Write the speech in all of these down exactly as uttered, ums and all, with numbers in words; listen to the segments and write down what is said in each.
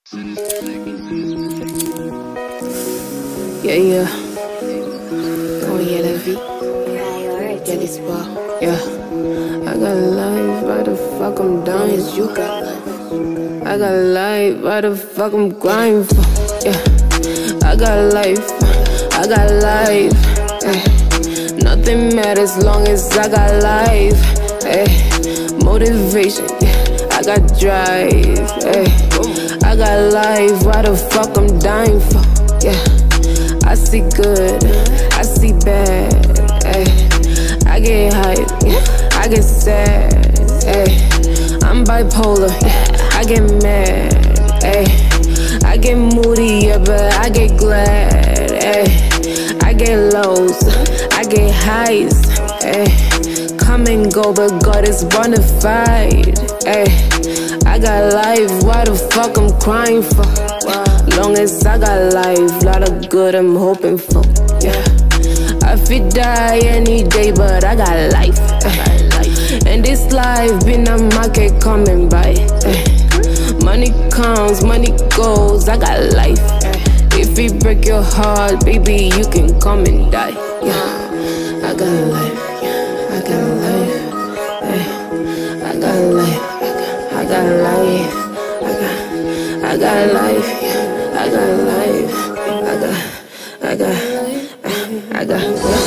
Yeah, yeah. Oh yeah, la vie. Yeah, this bar. Yeah. I got life, why the fuck I'm dying? You got life. I got life, why the fuck I'm grinding for? Yeah. I got life, I got life. Ay. Nothing matters long as I got life. Ay. Motivation, yeah. I got drive. Ay. I got life, why the fuck I'm dying for? Yeah. I see good, I see bad. Ay. I get hype, yeah. I get sad. Ay. I'm bipolar, yeah. I get mad. Ay. I get moody, yeah, but I get glad. Ay. I get lows, I get highs. Ay. Come and go, but God is bonafide. Ay. I got life, why the fuck I'm crying for? Long as I got life, lot of good I'm hoping for. Yeah. I fit die any day, but I got life. Ay. And this life been a market coming by. Ay. Money comes, money goes, I got life. If it break your heart, baby, you can come and die. Yeah, I got life, I got life, I got life, I got life, I got, I got life, I got life, I got, I got, I got.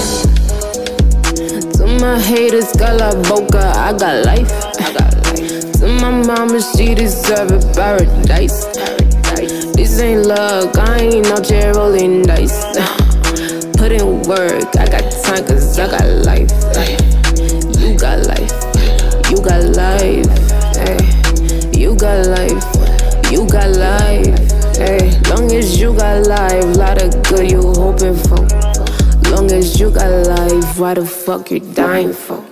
To my haters, cala boca, I got life, I got life. To my mama, she deserve a paradise. This ain't luck, I ain't out here rolling dice. Put in work, I got time cause I got life. You got life, you got life. You got life, you got life. Long as you got life, lot of good you hoping for. Long as you got life, why the fuck you dying for?